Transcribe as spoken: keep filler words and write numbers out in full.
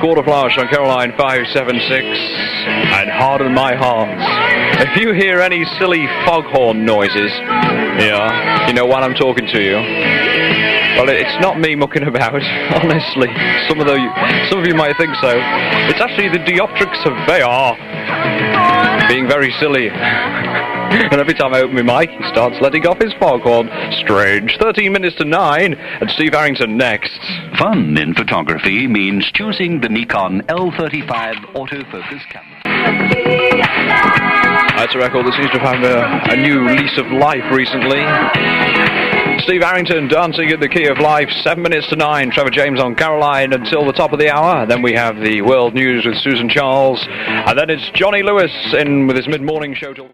Quarter Flash on Caroline five seven six, and harden my heart. If you hear any silly foghorn noises, yeah, you know when I'm talking to you. Well, it's not me mucking about, honestly. Some of the, some of you might think so. It's actually the Dioptric Surveyor being very silly. And every time I open my mic, he starts letting off his foghorn. Strange. thirteen minutes to nine, and Steve Harrington next. Fun in photography means choosing the Nikon L thirty-five autofocus camera. That's a record that seems to have found a, a new lease of life recently. Steve Harrington dancing in the key of life. Seven minutes to nine. Trevor James on Caroline until the top of the hour. Then we have the world news with Susan Charles. And then it's Johnny Lewis in with his mid-morning show till